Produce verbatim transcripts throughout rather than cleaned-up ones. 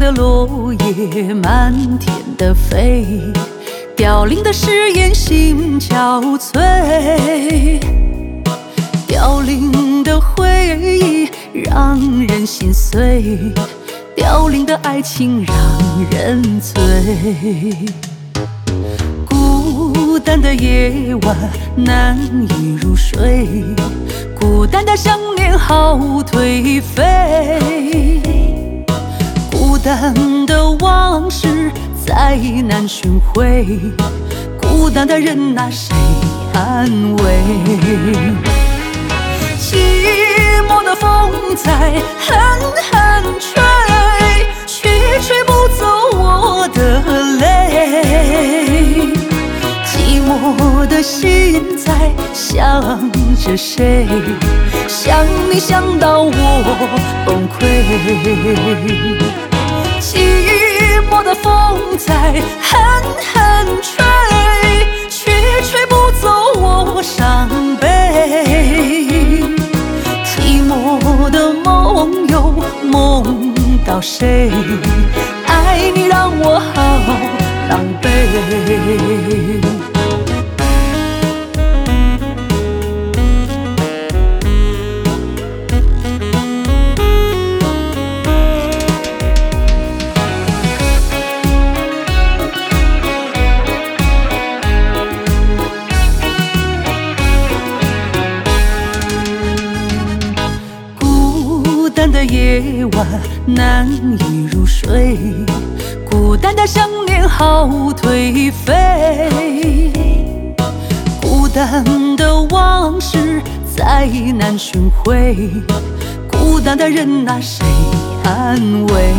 的落叶漫天的飞，凋零的誓言心憔悴，凋零的回忆让人心碎，凋零的爱情让人醉。孤单的夜晚难以入睡，孤单的想念好颓废，孤单的往事再难寻回，孤单的人啊谁安慰？寂寞的风在狠狠吹，却吹不走我的泪。寂寞的心在想着谁，想你想到我崩溃。寂寞的风在狠狠吹，却吹不走我伤悲。寂寞的梦又梦到谁？爱你让我好狼狈。孤单的夜晚难以入睡，孤单的想念好颓废，孤单的往事再难寻回，孤单的人啊谁安慰？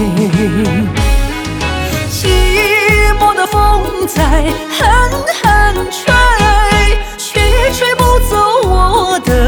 寂寞的风在狠狠吹，却吹不走我的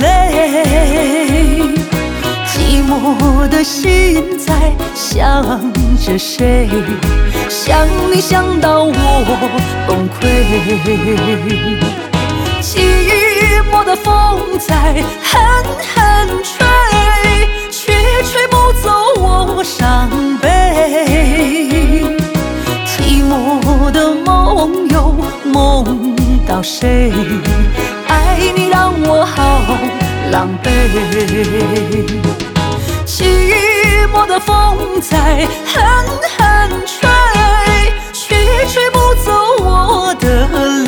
泪。寂寞的心在想着谁？想你想到我崩溃。寂寞的风在狠狠吹，却吹不走我伤悲。寂寞的梦又梦到谁？爱你让我好狼狈。寂寞的风在狠狠吹，却吹不走我的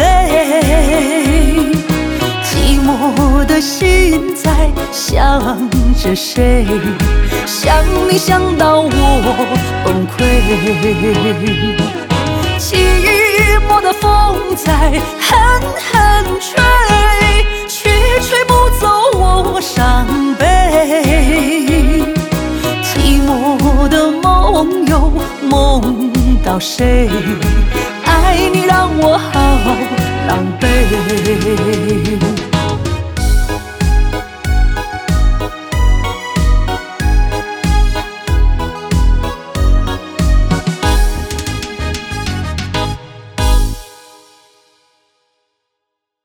泪。寂寞的心在想着谁？想你想到我崩溃。寂寞的风在狠狠吹，却吹不走我伤悲。寂寞的梦又梦到谁？爱你让我好狼狈。